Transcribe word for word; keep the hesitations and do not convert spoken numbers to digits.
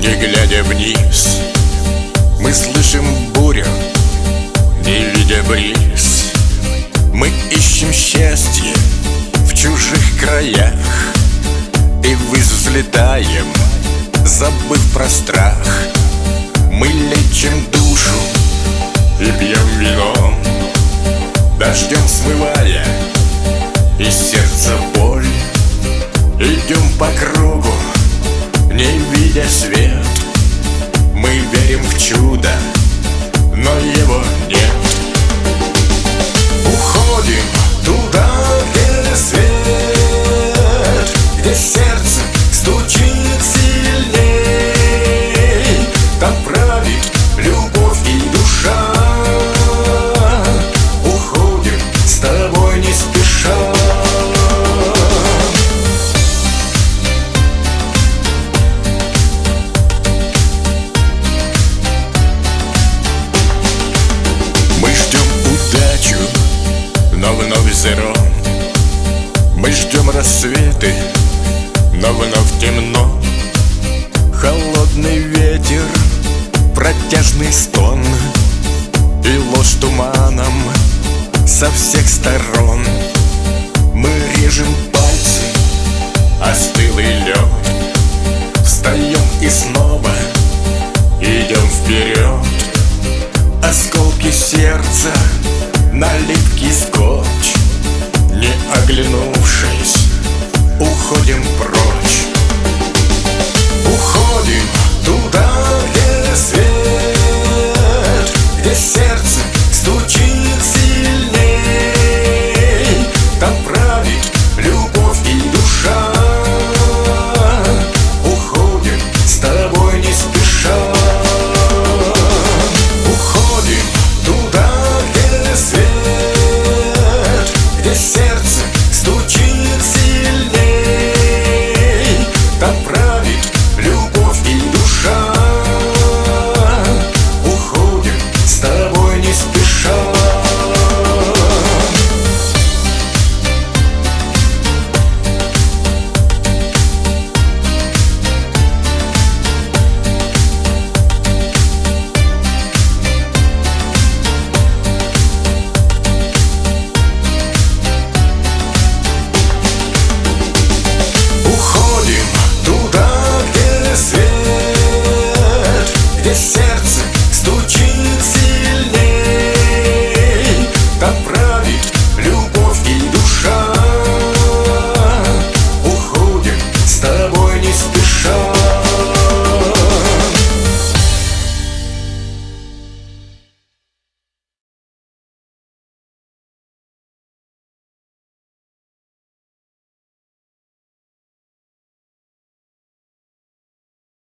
Не глядя вниз, мы слышим бурю, не видя бриз. Мы ищем счастье в чужих краях и ввысь взлетаем, забыв про страх. Мы лечим душу и пьем вино, дождем смывая из сердца боль. Идем по кругу, не видя свет. Мы верим в чудо, но его нет. Уходим туда, где свет, где сердце стучит сильней. Там правит любовь и душа. Уходим с тобой не спеша. Но вновь зеро. Мы ждем рассветы, но вновь темно. Холодный ветер, протяжный стон и ложь туманом со всех сторон. Мы режем пальцы, остылый лед. Встаем и снова идем вперед. Осколки сердца на липкий скотч, не оглянувшись, уходим прочь. Уходим туда, где свет, где сердце стучит сильней. Там правит любовь и душа. Уходим с тобой не спеша. Уходим туда, где свет, где сердце стучит сильней. Там правит любовь и душа. Уходим с тобой не спеша. Уходим туда, где свет, где сердце